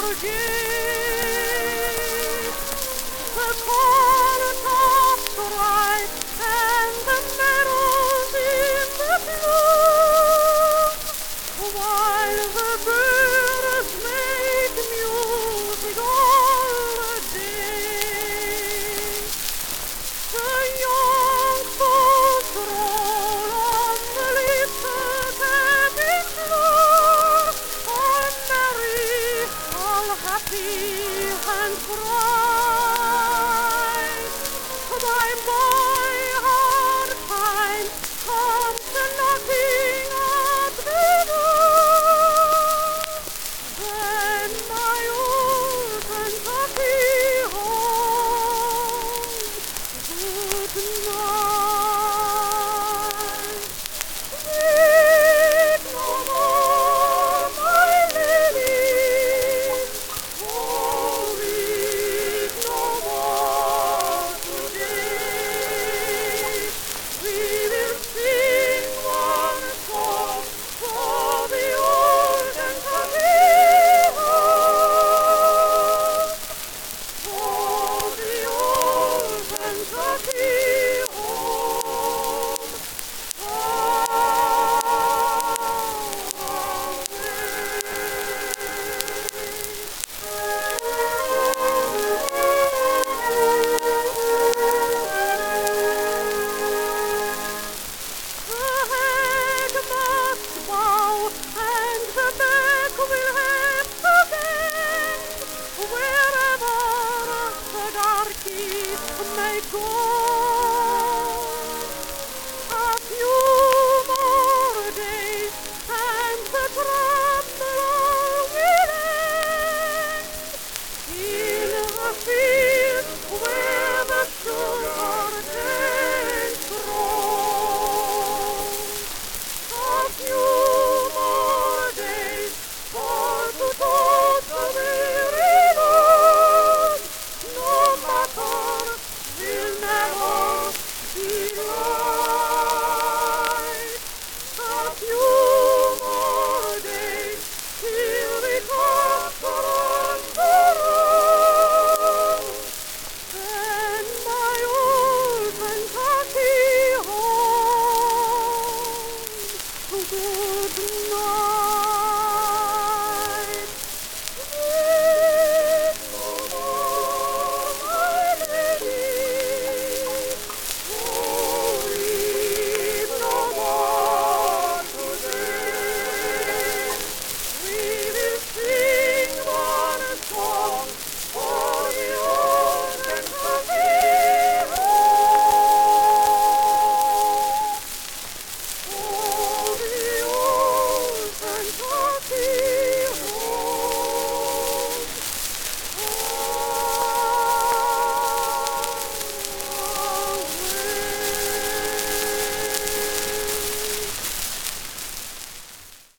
and bright. By my hard time comes the knocking at the door. Then my old Kentucky home. Good night. Weep no more, my lady. Oh, weep no more today. We will sing one song for the old Kentucky home. For the old Kentucky home. May go. A few more days and the trouble will end. In a field where the sugar canes grow. A few more days for to tote the weary load. No matter will never be right. A few more days till we come on the road. Then my old Kentucky home. Good night. Weep no more, my lady. Oh, weep no more today. We will sing one song for the old Kentucky home. For the old Kentucky